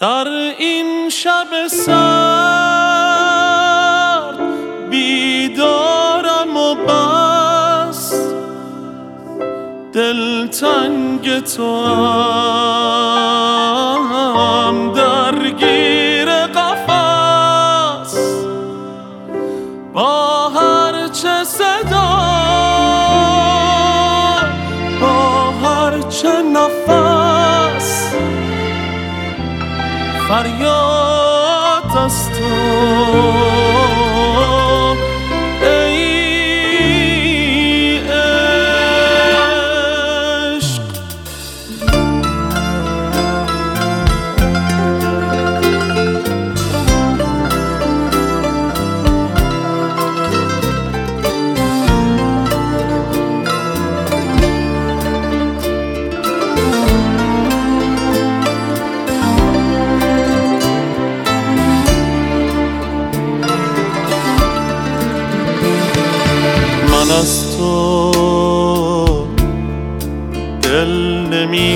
در این شب سرد بیدارم و بس دلتنگ تو هم درگیر قفس با هر چه صدا با هر چه نفس فریاد از تو ای عشق. من از تو دل نمی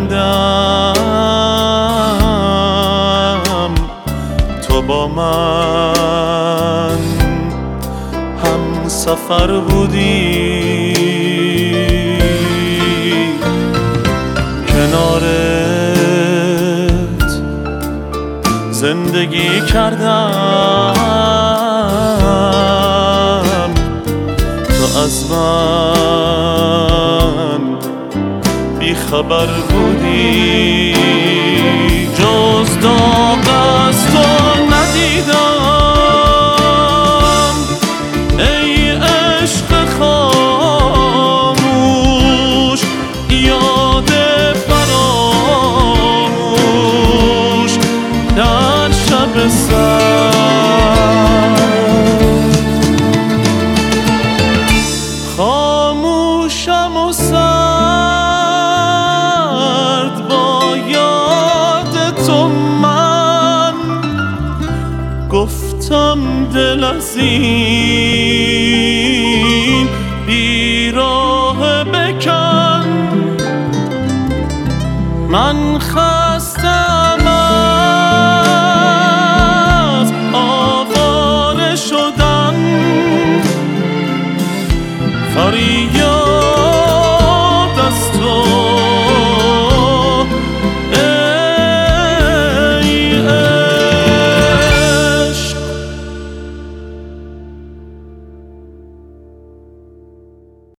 کندم، تو با من هم سفر بودی، کنارت زندگی کردم، از من بی خبر بودی، جز داغ از تو ندیدم ای عشق خاموش، یاد فراموش در شب سرد. خاموشم و سرد با یاد تو من گفتم دل از این بیراه بکن، من